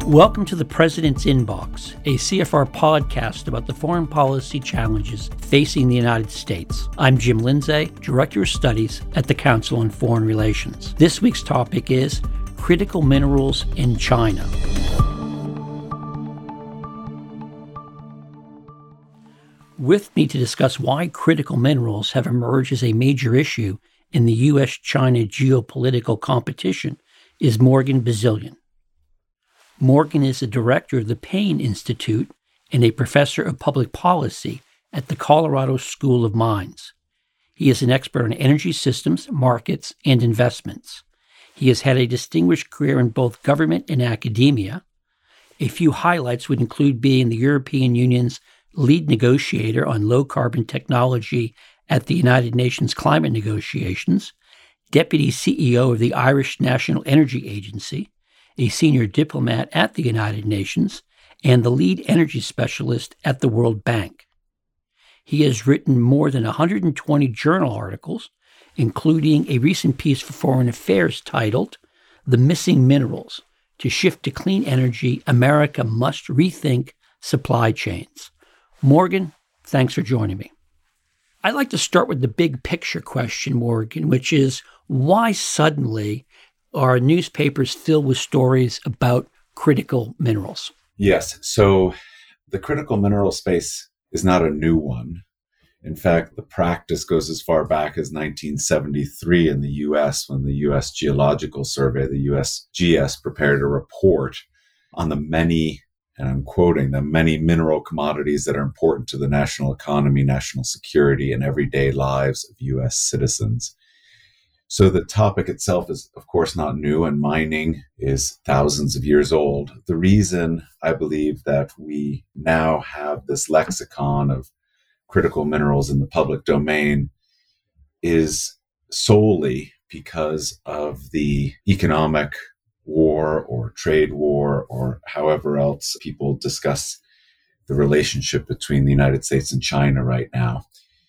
Welcome to the President's Inbox, a CFR podcast about the foreign policy challenges facing the United States. I'm Jim Lindsay, Director of Studies at the Council on Foreign Relations. This week's topic is critical minerals in China. With me to discuss why critical minerals have emerged as a major issue in the U.S.-China geopolitical competition is Morgan Bazilian. Morgan is the director of the Payne Institute and a professor of public policy at the Colorado School of Mines. He is an expert on energy systems, markets, and investments. He has had a distinguished career in both government and academia. A few highlights would include being the European Union's lead negotiator on low-carbon technology at the United Nations climate negotiations, deputy CEO of the Irish National Energy Agency, a senior diplomat at the United Nations, and the lead energy specialist at the World Bank. He has written more than 120 journal articles, including a recent piece for Foreign Affairs titled, "The Missing Minerals. To Shift to Clean Energy, America Must Rethink Supply Chains." Morgan, thanks for joining me. I'd like to start with the big picture question, Morgan, which is why suddenly are newspapers filled with stories about critical minerals? Yes. So the critical mineral space is not a new one. In fact, the practice goes as far back as 1973 in the U.S. when the U.S. Geological Survey, the USGS, prepared a report on the many, and I'm quoting, the many mineral commodities that are important to the national economy, national security, and everyday lives of U.S. citizens. So the topic itself is, of course, not new, and mining is thousands of years old. The reason I believe that we now have this lexicon of critical minerals in the public domain is solely because of the economic war or trade war or however else people discuss the relationship between the United States and China right now.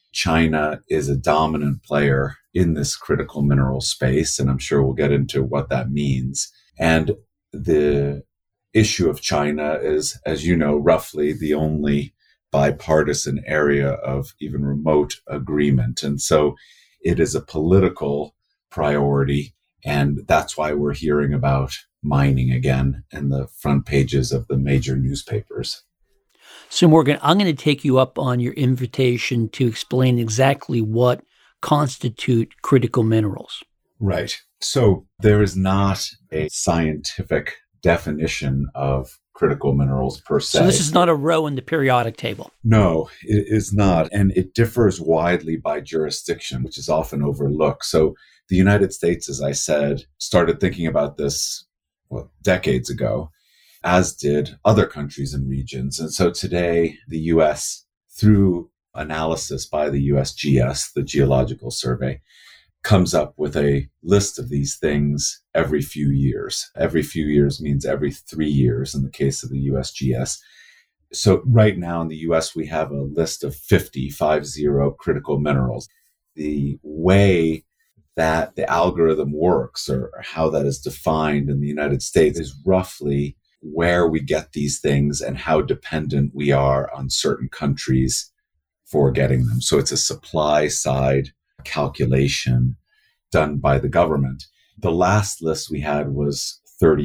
China is a dominant player in this critical mineral space, and I'm sure we'll get into what that means. And the issue of China is, as you know, roughly the only bipartisan area of even remote agreement. And so it is a political priority, and that's why we're hearing about mining again in the front pages of the major newspapers. So, Morgan, I'm going to take you up on your invitation to explain exactly what constitute critical minerals. Right. So there is not a scientific definition of critical minerals per se. So this is not a row in the periodic table. No, it is not. And it differs widely by jurisdiction, which is often overlooked. So the United States, as I said, started thinking about this decades ago, as did other countries and regions. And so today, the U.S., through analysis by the USGS, the Geological Survey, comes up with a list of these things every few years. Every few years means every 3 years in the case of the USGS. So right now in the US, we have a list of 50 critical minerals. The way that the algorithm works or how that is defined in the United States is roughly where we get these things and how dependent we are on certain countries for getting them. So it's a supply side calculation done by the government. The last list we had was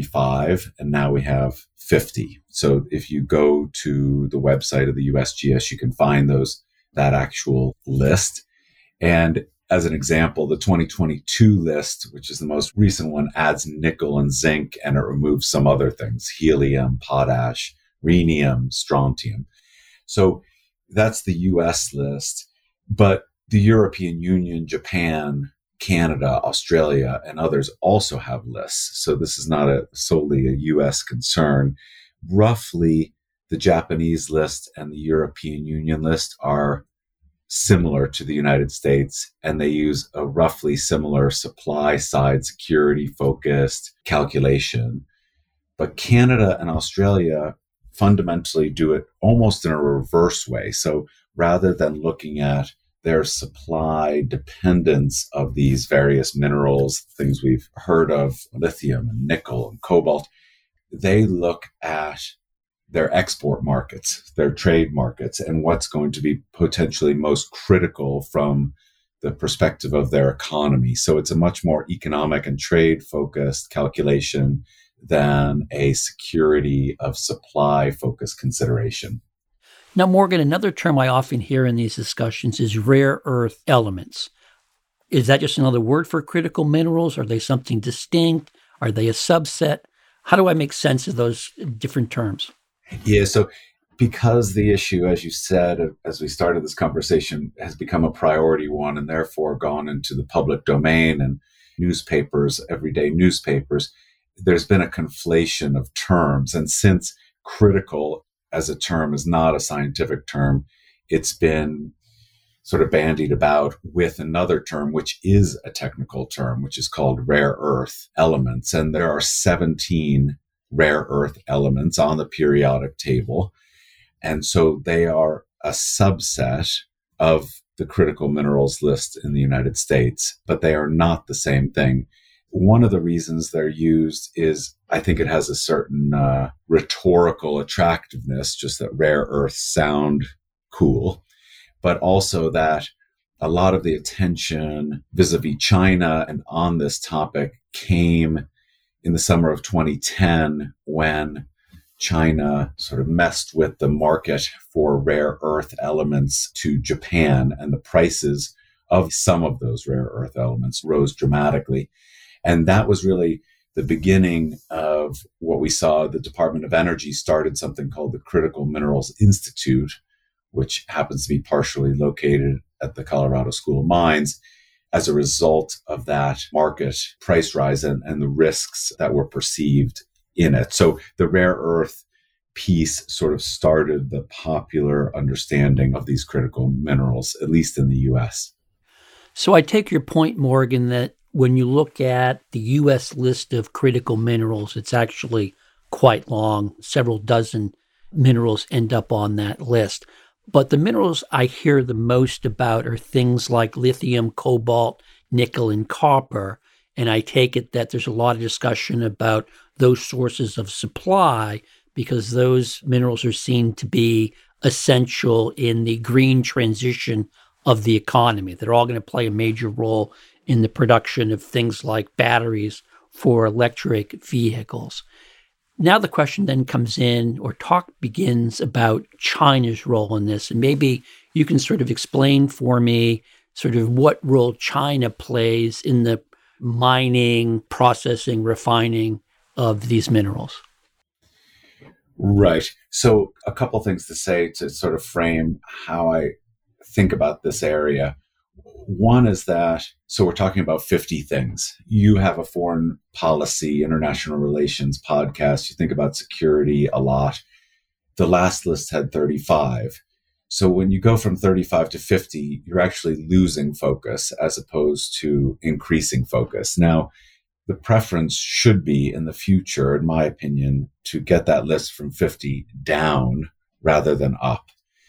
35, and now we have 50. So if you go to the website of the USGS, you can find that actual list. And as an example, the 2022 list, which is the most recent one, adds nickel and zinc, and it removes some other things, helium, potash, rhenium, strontium. So that's the US list. But the European Union, Japan, Canada, Australia, and others also have lists. So this is not solely a US concern. Roughly, the Japanese list and the European Union list are similar to the United States, and they use a roughly similar supply side security focused calculation. But Canada and Australia fundamentally do it almost in a reverse way. So rather than looking at their supply dependence of these various minerals, things we've heard of, lithium and nickel and cobalt, they look at their export markets, their trade markets, and what's going to be potentially most critical from the perspective of their economy. So it's a much more economic and trade focused calculation than a security of supply focused consideration. Now, Morgan, another term I often hear in these discussions is rare earth elements. Is that just another word for critical minerals? Are they something distinct? Are they a subset? How do I make sense of those different terms? Yeah, so because the issue, as you said, as we started this conversation, has become a priority one and therefore gone into the public domain and newspapers, everyday newspapers, there's been a conflation of terms. And since critical as a term is not a scientific term, it's been sort of bandied about with another term, which is a technical term, which is called rare earth elements. And there are 17 rare earth elements on the periodic table. And so they are a subset of the critical minerals list in the United States, but they are not the same thing. One of the reasons they're used is I think it has a certain rhetorical attractiveness, just that rare earths sound cool, but also that a lot of the attention vis-a-vis China and on this topic came in the summer of 2010 when China sort of messed with the market for rare earth elements to Japan, and the prices of some of those rare earth elements rose dramatically. And that was really the beginning of what we saw. The Department of Energy started something called the Critical Minerals Institute, which happens to be partially located at the Colorado School of Mines, as a result of that market price rise and the risks that were perceived in it. So the rare earth piece sort of started the popular understanding of these critical minerals, at least in the US. So I take your point, Morgan, that when you look at the U.S. list of critical minerals, it's actually quite long. Several dozen minerals end up on that list. But the minerals I hear the most about are things like lithium, cobalt, nickel, and copper. And I take it that there's a lot of discussion about those sources of supply because those minerals are seen to be essential in the green transition of the economy. They're all going to play a major role in the production of things like batteries for electric vehicles. Now the question then comes in, or talk begins about China's role in this. And maybe you can sort of explain for me sort of what role China plays in the mining, processing, refining of these minerals. Right. So a couple things to say to sort of frame how I think about this area. One is that, so we're talking about 50 things. You have a foreign policy, international relations podcast. You think about security a lot. The last list had 35. So when you go from 35 to 50, you're actually losing focus as opposed to increasing focus. Now, the preference should be in the future, in my opinion, to get that list from 50 down rather than up.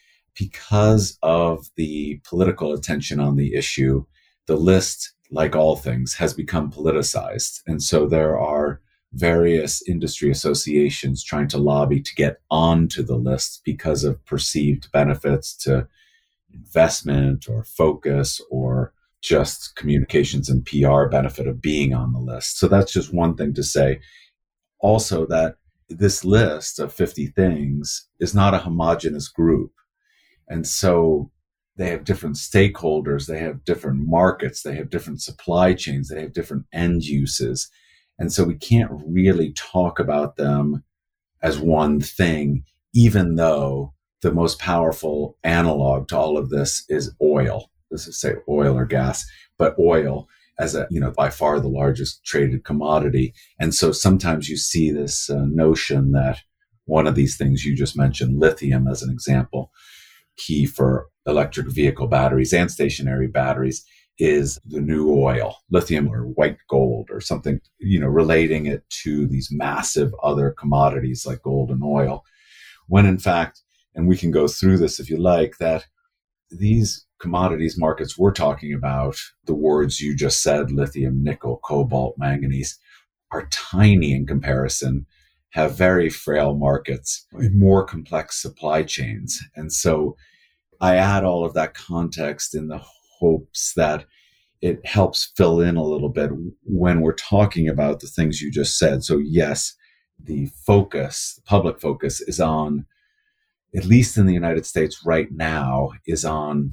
Because of the political attention on the issue, the list, like all things, has become politicized. And so there are various industry associations trying to lobby to get onto the list because of perceived benefits to investment or focus or just communications and PR benefit of being on the list. So that's just one thing to say. Also, that this list of 50 things is not a homogeneous group. And so they have different stakeholders, they have different markets, they have different supply chains, they have different end uses. And so we can't really talk about them as one thing, even though the most powerful analog to all of this is oil. This is say oil or gas, but oil as a, by far the largest traded commodity. And so sometimes you see this notion that one of these things you just mentioned, lithium as an example, key for electric vehicle batteries and stationary batteries, is the new oil, lithium or white gold or something, relating it to these massive other commodities like gold and oil. When in fact, and we can go through this if you like, that these commodities markets we're talking about, the words you just said, lithium, nickel, cobalt, manganese, are tiny in comparison, have very frail markets, more complex supply chains. And so I add all of that context in the hopes that it helps fill in a little bit when we're talking about the things you just said. So yes, the public focus is on, at least in the United States right now, is on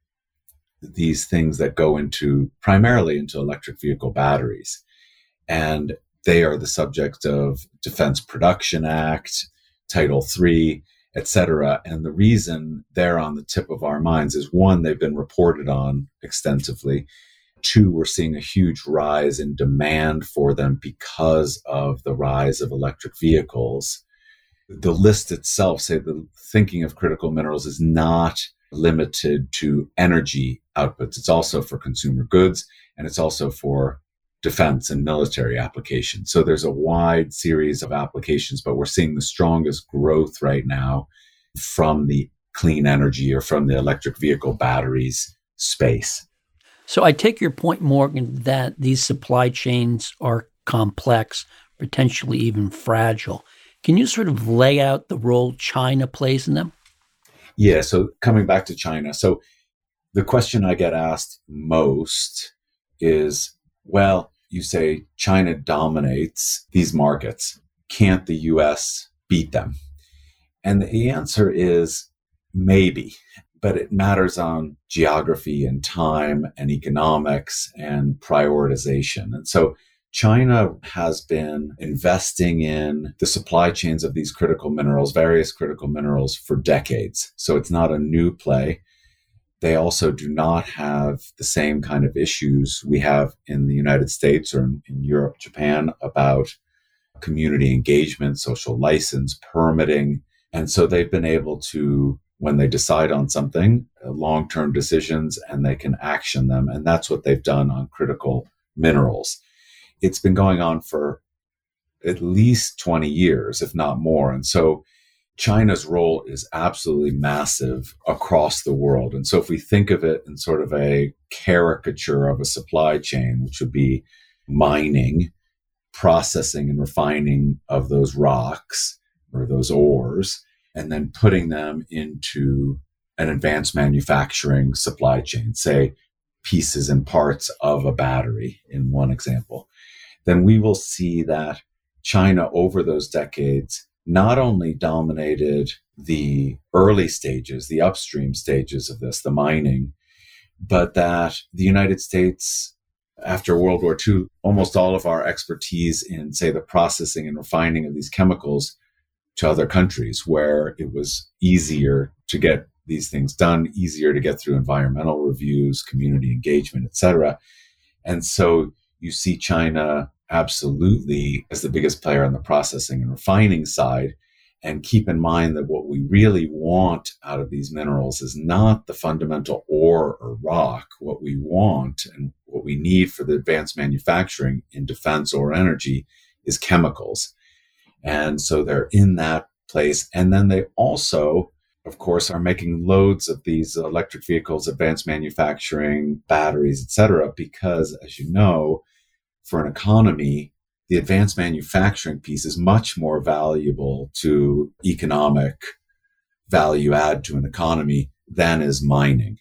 these things that go primarily into electric vehicle batteries. And they are the subject of Defense Production Act, Title III, et cetera. And the reason they're on the tip of our minds is, one, they've been reported on extensively. Two, we're seeing a huge rise in demand for them because of the rise of electric vehicles. The list itself, say the thinking of critical minerals is not limited to energy outputs. It's also for consumer goods, and it's also for defense and military applications. So there's a wide series of applications, but we're seeing the strongest growth right now from the clean energy or from the electric vehicle batteries space. So I take your point, Morgan, that these supply chains are complex, potentially even fragile. Can you sort of lay out the role China plays in them? Yeah, so coming back to China. So the question I get asked most is, well, you say China dominates these markets. Can't the US beat them? And the answer is maybe, but it matters on geography and time and economics and prioritization. And so China has been investing in the supply chains of these critical minerals, various critical minerals, for decades. So it's not a new play. They also do not have the same kind of issues we have in the United States or in Europe, Japan, about community engagement, social license, permitting. And so they've been able to, when they decide on something, long-term decisions, and they can action them. And that's what they've done on critical minerals. It's been going on for at least 20 years, if not more. And so China's role is absolutely massive across the world. And so if we think of it in sort of a caricature of a supply chain, which would be mining, processing and refining of those rocks or those ores, and then putting them into an advanced manufacturing supply chain, say pieces and parts of a battery in one example, then we will see that China over those decades not only dominated the early stages, the upstream stages of this, the mining, but that the United States, after World War II, almost all of our expertise in, say, the processing and refining of these chemicals to other countries where it was easier to get these things done, easier to get through environmental reviews, community engagement, et cetera. And so you see China absolutely as the biggest player on the processing and refining side. And keep in mind that what we really want out of these minerals is not the fundamental ore or rock. What we want and what we need for the advanced manufacturing in defense or energy is chemicals. And so they're in that place. And then they also, of course, are making loads of these electric vehicles, advanced manufacturing, batteries, et cetera, because, as you know, for an economy, the advanced manufacturing piece is much more valuable to economic value add to an economy than is mining.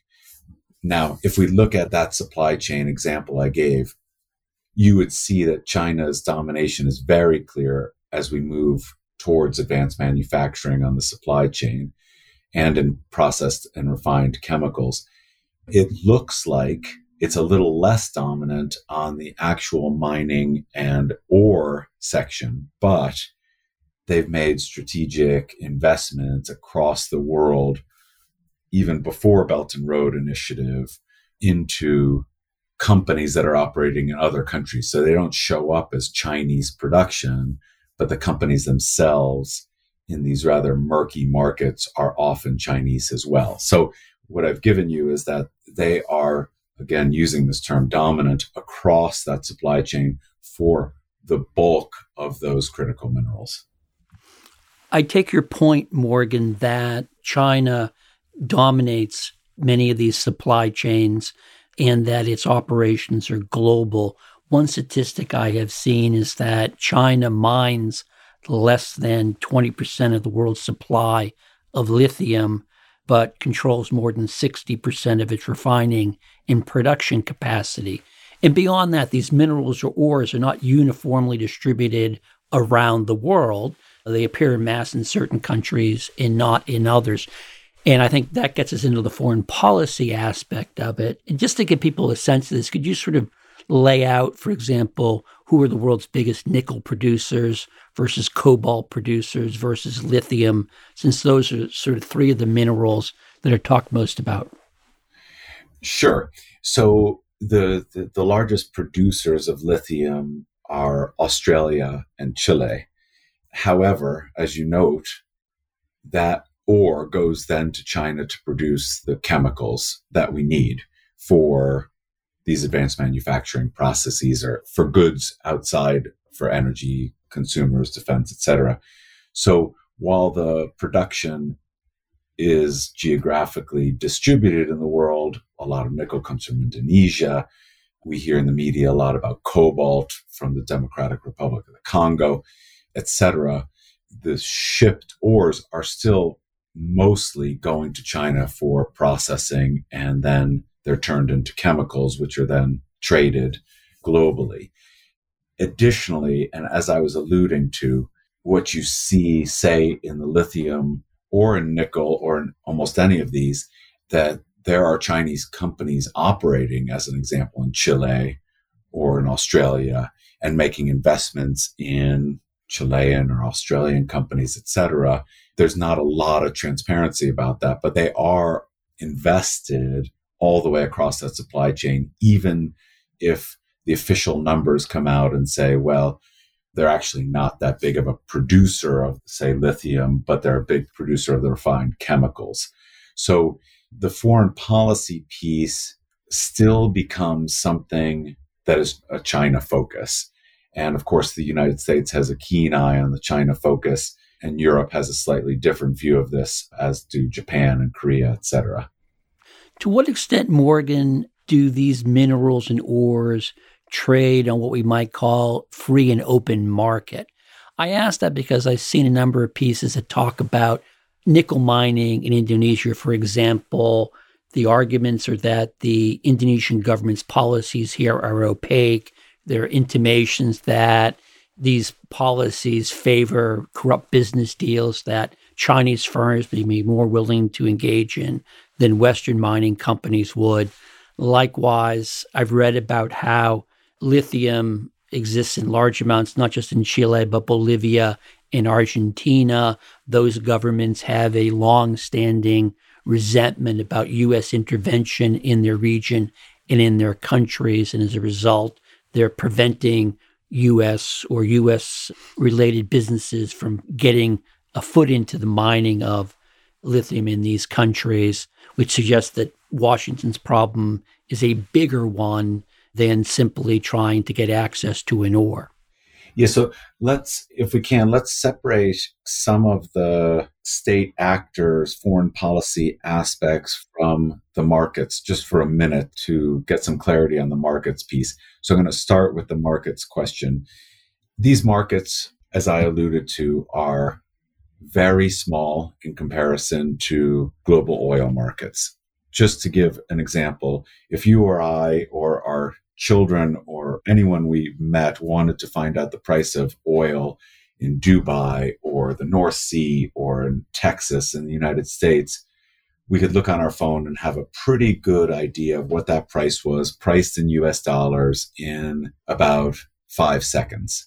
Now, if we look at that supply chain example I gave, you would see that China's domination is very clear as we move towards advanced manufacturing on the supply chain and in processed and refined chemicals. It looks like it's a little less dominant on the actual mining and ore section, but they've made strategic investments across the world, even before Belt and Road Initiative, into companies that are operating in other countries. So they don't show up as Chinese production, but the companies themselves in these rather murky markets are often Chinese as well. So what I've given you is that they are, again, using this term, dominant across that supply chain for the bulk of those critical minerals. I take your point, Morgan, that China dominates many of these supply chains and that its operations are global. One statistic I have seen is that China mines less than 20% of the world's supply of lithium, but controls more than 60% of its refining and production capacity. And beyond that, these minerals or ores are not uniformly distributed around the world. They appear in mass in certain countries and not in others. And I think that gets us into the foreign policy aspect of it. And just to give people a sense of this, could you sort of lay out, for example, who are the world's biggest nickel producers versus cobalt producers versus lithium, since those are sort of three of the minerals that are talked most about? Sure. So the largest producers of lithium are Australia and Chile. However, as you note, that ore goes then to China to produce the chemicals that we need for these advanced manufacturing processes or for goods outside for energy, consumers, defense, etc. So while the production is geographically distributed in the world, a lot of nickel comes from Indonesia. We hear in the media a lot about cobalt from the Democratic Republic of the Congo, etc. The shipped ores are still mostly going to China for processing, and then they're turned into chemicals, which are then traded globally. Additionally, and as I was alluding to, what you see, say, in the lithium or in nickel or in almost any of these, that there are Chinese companies operating, as an example, in Chile or in Australia and making investments in Chilean or Australian companies, etc. There's not a lot of transparency about that, but they are invested all the way across that supply chain, even if the official numbers come out and say, well, they're actually not that big of a producer of, say, lithium, but they're a big producer of the refined chemicals. So the foreign policy piece still becomes something that is a China focus. And of course, the United States has a keen eye on the China focus, and Europe has a slightly different view of this, as do Japan and Korea, et cetera. To what extent, Morgan, do these minerals and ores trade on what we might call free and open market? I ask that because I've seen a number of pieces that talk about nickel mining in Indonesia, for example. The arguments are that the Indonesian government's policies here are opaque. There are intimations that these policies favor corrupt business deals that Chinese firms may be more willing to engage in than Western mining companies would. Likewise, I've read about how lithium exists in large amounts, not just in Chile, but Bolivia and Argentina. Those governments have a long-standing resentment about U.S. intervention in their region and in their countries. And as a result, they're preventing U.S. or U.S.-related businesses from getting a foot into the mining of lithium in these countries, which suggests that Washington's problem is a bigger one than simply trying to get access to an ore. Yeah, so let's separate some of the state actors' foreign policy aspects from the markets just for a minute to get some clarity on the markets piece. So I'm going to start with the markets question. These markets, as I alluded to, are very small in comparison to global oil markets. Just to give an example, if you or I or our children or anyone we met wanted to find out the price of oil in Dubai or the North Sea or in Texas in the United States, we could look on our phone and have a pretty good idea of what that price was, priced in US dollars, in about 5 seconds.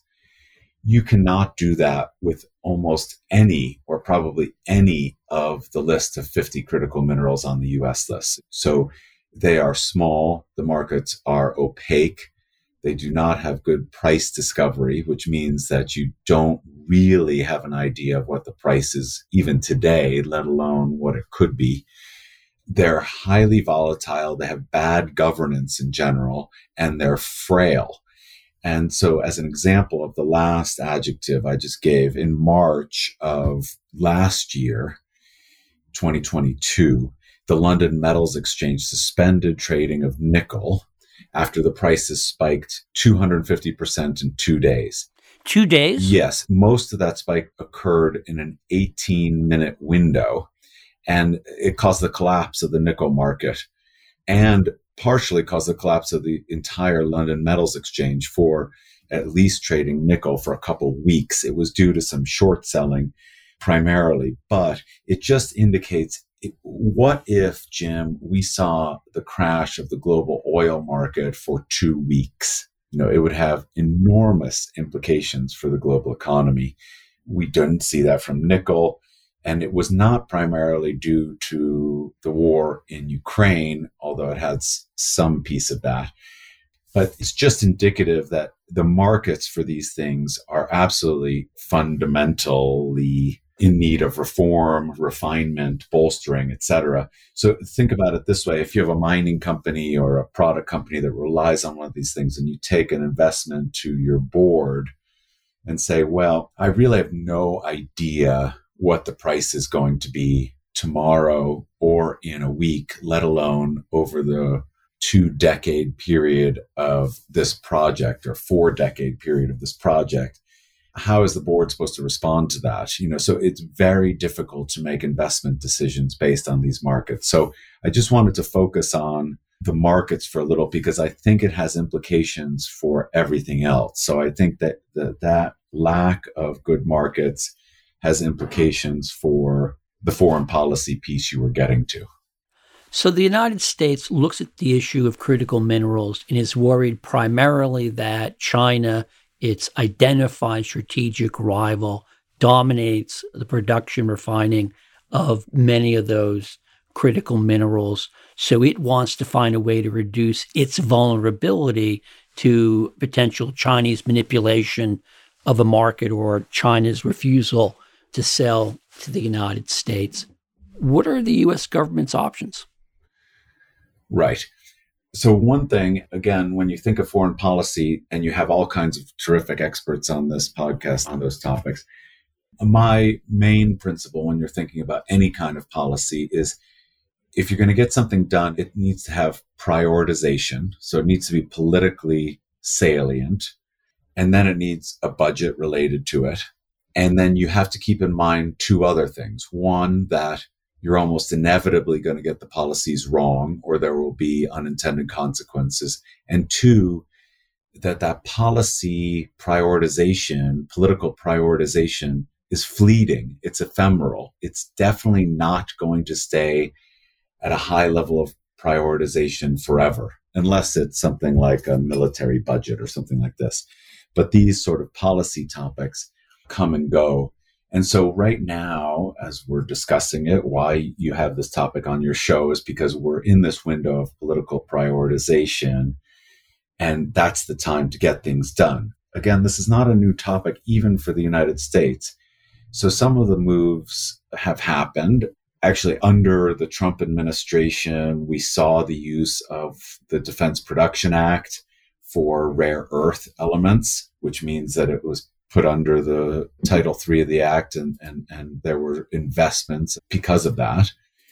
You cannot do that with almost any, or probably any, of the list of 50 critical minerals on the US list. So they are small. The markets are opaque. They do not have good price discovery, which means that you don't really have an idea of what the price is even today, let alone what it could be. They're highly volatile. They have bad governance in general, and they're frail. And so as an example of the last adjective I just gave, in March of last year, 2022, the London Metals Exchange suspended trading of nickel after the prices spiked 250% in 2 days. 2 days? Yes. Most of that spike occurred in an 18-minute window, and it caused the collapse of the nickel market and partially caused the collapse of the entire London Metals Exchange for at least trading nickel for a couple of weeks. It was due to some short selling primarily, but it just indicates what if, Jim, we saw the crash of the global oil market for 2 weeks? It would have enormous implications for the global economy. We didn't see that from nickel. And it was not primarily due to the war in Ukraine, although it had some piece of that. But it's just indicative that the markets for these things are absolutely fundamentally in need of reform, refinement, bolstering, et cetera. So think about it this way. If you have a mining company or a product company that relies on one of these things and you take an investment to your board and say, well, I really have no idea what the price is going to be tomorrow or in a week, let alone over the 2-decade period of this project or 4-decade period of this project. How is the board supposed to respond to that? So it's very difficult to make investment decisions based on these markets. So I just wanted to focus on the markets for a little because I think it has implications for everything else. So I think that that lack of good markets has implications for the foreign policy piece you were getting to. So the United States looks at the issue of critical minerals and is worried primarily that China, its identified strategic rival, dominates the production refining of many of those critical minerals. So it wants to find a way to reduce its vulnerability to potential Chinese manipulation of a market or China's refusal to sell to the United States. What are the U.S. government's options? Right. So one thing, again, when you think of foreign policy, and you have all kinds of terrific experts on this podcast on those topics, my main principle when you're thinking about any kind of policy is if you're going to get something done, it needs to have prioritization. So it needs to be politically salient. And then it needs a budget related to it. And then you have to keep in mind 2 other things. One, that you're almost inevitably going to get the policies wrong or there will be unintended consequences. And 2, that policy prioritization, political prioritization is fleeting. It's ephemeral. It's definitely not going to stay at a high level of prioritization forever, unless it's something like a military budget or something like this. But these sort of policy topics come and go. And so right now, as we're discussing it, why you have this topic on your show is because we're in this window of political prioritization, and that's the time to get things done. Again, this is not a new topic, even for the United States. So some of the moves have happened. Actually, under the Trump administration, we saw the use of the Defense Production Act for rare earth elements, which means that it was put under the Title III of the Act, and there were investments because of that.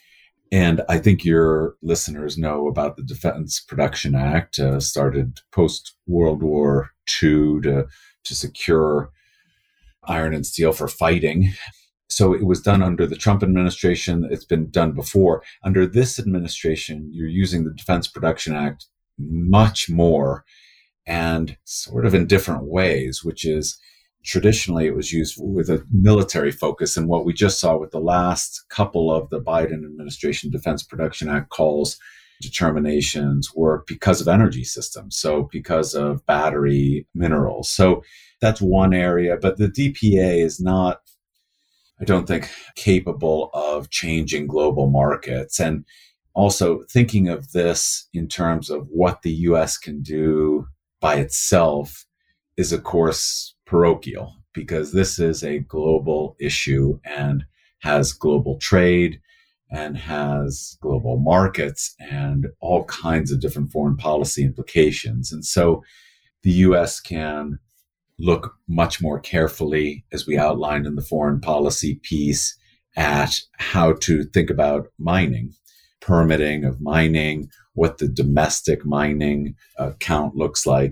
And I think your listeners know about the Defense Production Act, started post-World War II to secure iron and steel for fighting. So it was done under the Trump administration. It's been done before. Under this administration, you're using the Defense Production Act much more and sort of in different ways, which is traditionally it was used with a military focus. And what we just saw with the last couple of the Biden administration Defense Production Act calls determinations were because of energy systems. So because of battery minerals. So that's one area, but the DPA is not, I don't think, capable of changing global markets. And also thinking of this in terms of what the US can do by itself is, of course, parochial, because this is a global issue and has global trade and has global markets and all kinds of different foreign policy implications. And so the US can look much more carefully, as we outlined in the foreign policy piece, at how to think about mining, permitting of mining, what the domestic mining count looks like.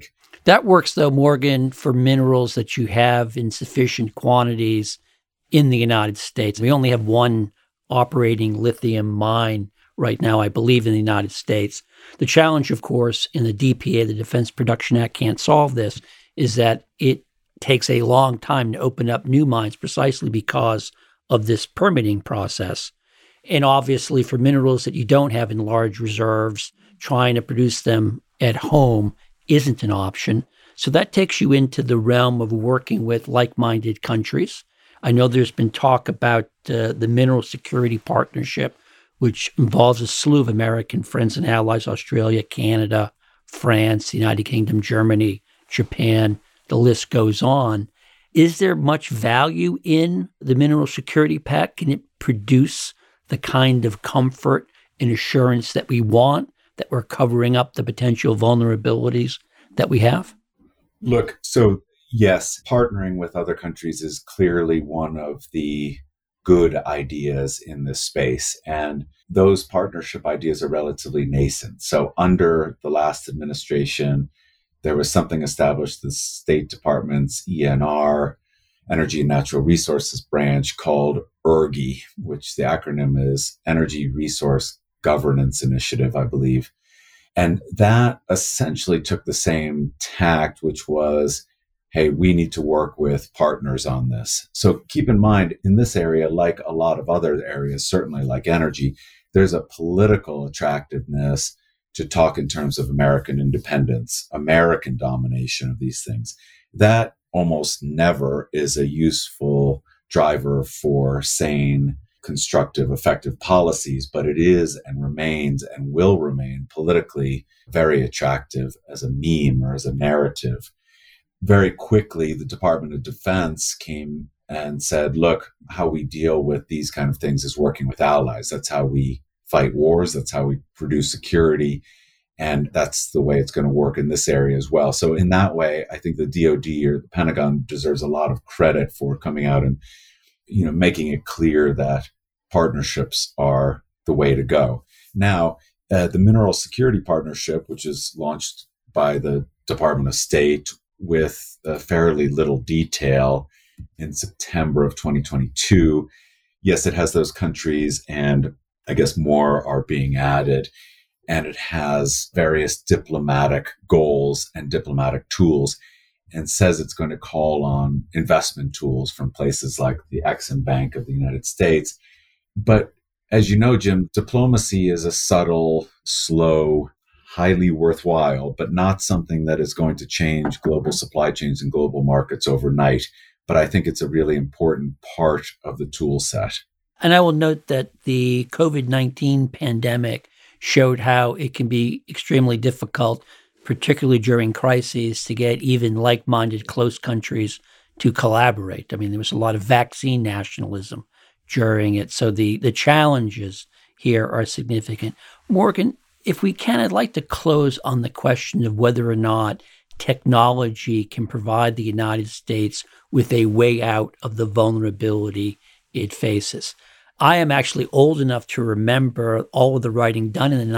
That works, though, Morgan, for minerals that you have in sufficient quantities in the United States. We only have one operating lithium mine right now, I believe, in the United States. The challenge, of course, in the DPA, the Defense Production Act, can't solve this, is that it takes a long time to open up new mines precisely because of this permitting process. And obviously, for minerals that you don't have in large reserves, trying to produce them at home isn't an option. So that takes you into the realm of working with like-minded countries. I know there's been talk about the Mineral Security Partnership, which involves a slew of American friends and allies: Australia, Canada, France, the United Kingdom, Germany, Japan. The list goes on. Is there much value in the Mineral Security Pact? Can it produce the kind of comfort and assurance that we want, that we're covering up the potential vulnerabilities that we have? Look, so yes, partnering with other countries is clearly one of the good ideas in this space. And those partnership ideas are relatively nascent. So under the last administration, there was something established, the State Department's ENR, Energy and Natural Resources branch, called ERGI, which the acronym is Energy Resource Governance Initiative, I believe. And that essentially took the same tact, which was, hey, we need to work with partners on this. So keep in mind, in this area, like a lot of other areas, certainly like energy, there's a political attractiveness to talk in terms of American independence, American domination of these things. That almost never is a useful driver for sane, constructive, effective policies, but it is and remains and will remain politically very attractive as a meme or as a narrative. Very quickly, the Department of Defense came and said, look, how we deal with these kind of things is working with allies. That's how we fight wars. That's how we produce security. And that's the way it's going to work in this area as well. So in that way, I think the DoD or the Pentagon deserves a lot of credit for coming out and, making it clear that partnerships are the way to go. Now, the Mineral Security Partnership, which is launched by the Department of State with fairly little detail in September of 2022, yes, it has those countries, and I guess more are being added. And it has various diplomatic goals and diplomatic tools, and says it's going to call on investment tools from places like the Exim Bank of the United States. But as you know, Jim, diplomacy is a subtle, slow, highly worthwhile, but not something that is going to change global supply chains and global markets overnight. But I think it's a really important part of the tool set. And I will note that the COVID-19 pandemic showed how it can be extremely difficult, particularly during crises, to get even like-minded close countries to collaborate. I mean, there was a lot of vaccine nationalism during it. So the challenges here are significant. Morgan, if we can, I'd like to close on the question of whether or not technology can provide the United States with a way out of the vulnerability it faces. I am actually old enough to remember all of the writing done in the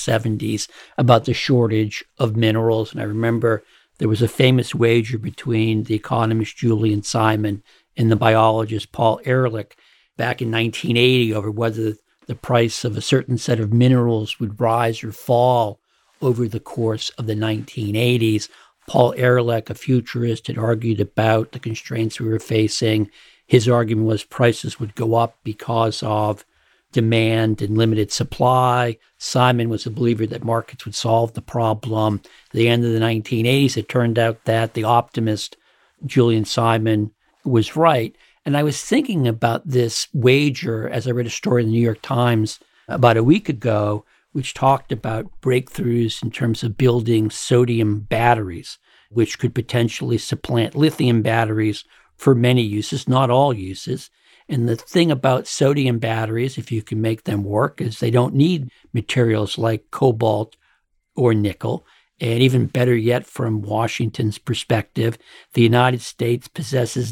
1970s about the shortage of minerals. And I remember there was a famous wager between the economist Julian Simon and the biologist Paul Ehrlich back in 1980 over whether the price of a certain set of minerals would rise or fall over the course of the 1980s. Paul Ehrlich, a futurist, had argued about the constraints we were facing. His argument was prices would go up because of demand and limited supply. Simon was a believer that markets would solve the problem. At the end of the 1980s, it turned out that the optimist Julian Simon was right. And I was thinking about this wager as I read a story in the New York Times about a week ago, which talked about breakthroughs in terms of building sodium batteries, which could potentially supplant lithium batteries for many uses, not all uses. And the thing about sodium batteries, if you can make them work, is they don't need materials like cobalt or nickel. And even better yet, from Washington's perspective, the United States possesses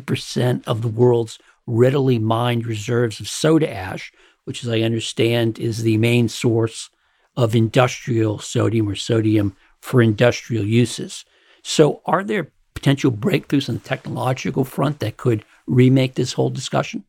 90% of the world's readily mined reserves of soda ash, which, as I understand, is the main source of industrial sodium or sodium for industrial uses. So are there potential breakthroughs on the technological front that could remake this whole discussion?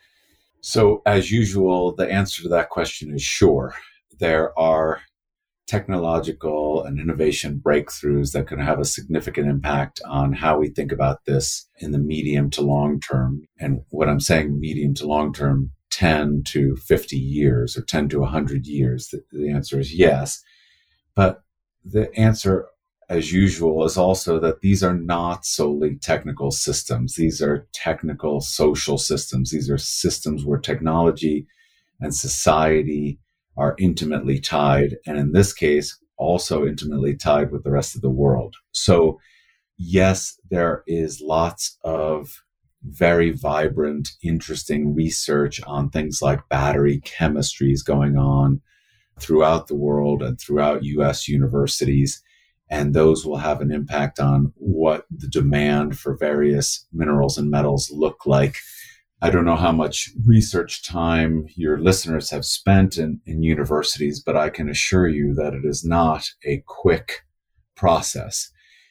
So, as usual, the answer to that question is sure. There are technological and innovation breakthroughs that can have a significant impact on how we think about this in the medium to long term. And what I'm saying, medium to long term, 10 to 50 years or 10 to 100 years, the answer is yes. But the answer, as usual, is also that these are not solely technical systems. These are technical social systems. These are systems where technology and society are intimately tied, and in this case, also intimately tied with the rest of the world. So, yes, there is lots of very vibrant, interesting research on things like battery chemistries going on throughout the world and throughout US universities. And those will have an impact on what the demand for various minerals and metals look like. I don't know how much research time your listeners have spent in universities, but I can assure you that it is not a quick process.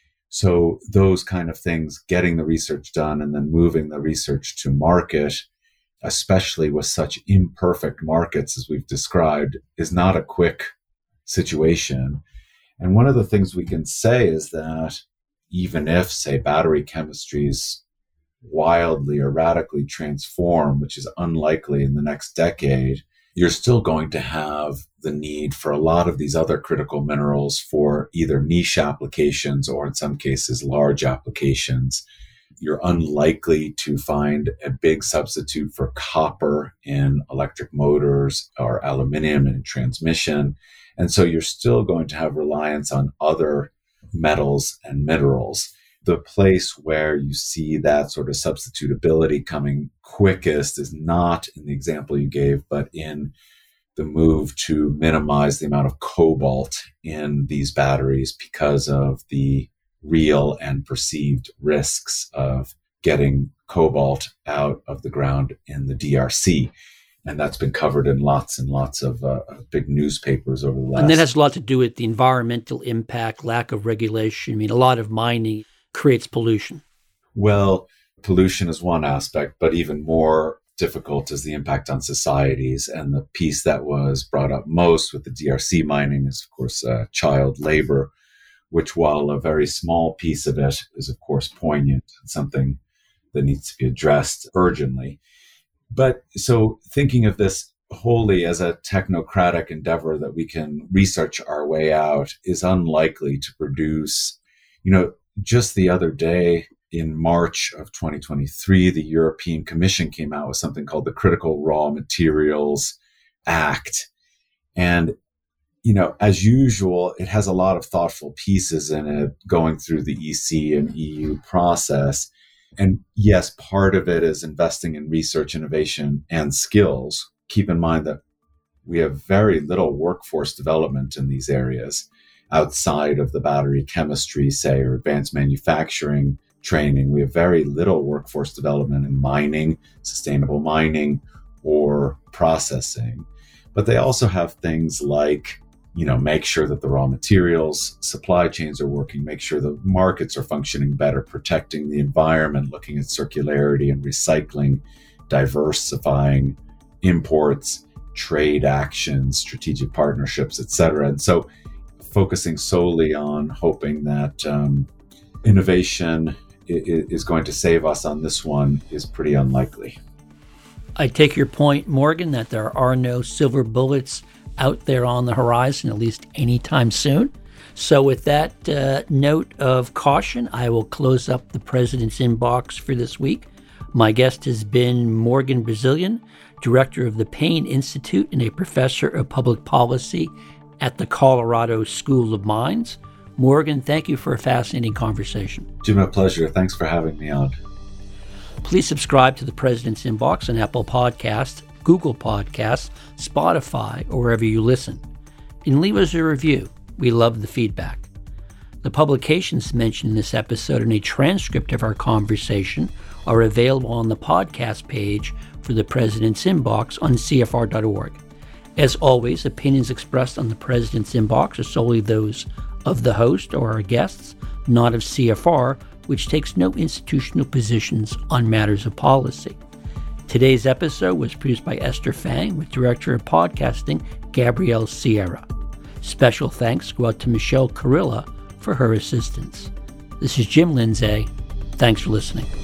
So those kind of things, getting the research done and then moving the research to market, especially with such imperfect markets as we've described, is not a quick situation. And one of the things we can say is that even if, say, battery chemistries wildly or radically transform, which is unlikely in the next decade, you're still going to have the need for a lot of these other critical minerals for either niche applications or in some cases large applications. You're unlikely to find a big substitute for copper in electric motors or aluminum in transmission. And so you're still going to have reliance on other metals and minerals. The place where you see that sort of substitutability coming quickest is not in the example you gave, but in the move to minimize the amount of cobalt in these batteries because of the real and perceived risks of getting cobalt out of the ground in the DRC. And that's been covered in lots and lots of big newspapers over the last. And that has a lot to do with the environmental impact, lack of regulation. I mean, a lot of mining creates pollution. Well, pollution is one aspect, but even more difficult is the impact on societies. And the piece that was brought up most with the DRC mining is, of course, child labor, which, while a very small piece of it, is, of course, poignant and something that needs to be addressed urgently. But so thinking of this wholly as a technocratic endeavor that we can research our way out is unlikely to produce, just the other day in March of 2023, the European Commission came out with something called the Critical Raw Materials Act. And, as usual, it has a lot of thoughtful pieces in it going through the EC and EU process. And yes, part of it is investing in research, innovation, and skills. Keep in mind that we have very little workforce development in these areas outside of the battery chemistry, say, or advanced manufacturing training. We have very little workforce development in mining, sustainable mining, or processing. But they also have things like, make sure that the raw materials supply chains are working, make sure the markets are functioning better, protecting the environment, looking at circularity and recycling, diversifying imports, trade actions, strategic partnerships, et cetera. And so focusing solely on hoping that innovation is going to save us on this one is pretty unlikely. I take your point, Morgan, that there are no silver bullets out there on the horizon, at least anytime soon. So with that note of caution, I will close up the President's Inbox for this week. My guest has been Morgan Brazilian, director of the Payne Institute and a professor of public policy at the Colorado School of Mines. Morgan, thank you for a fascinating conversation. Jim, a pleasure. Thanks for having me on. Please subscribe to the President's Inbox on Apple Podcasts, Google Podcasts, Spotify, or wherever you listen. And leave us a review. We love the feedback. The publications mentioned in this episode and a transcript of our conversation are available on the podcast page for the President's Inbox on CFR.org. As always, opinions expressed on the President's Inbox are solely those of the host or our guests. not of CFR, which takes no institutional positions on matters of policy. Today's episode was produced by Esther Fang with Director of Podcasting Gabrielle Sierra. Special thanks go out to Michelle Carilla for her assistance. This is Jim Lindsay. Thanks for listening.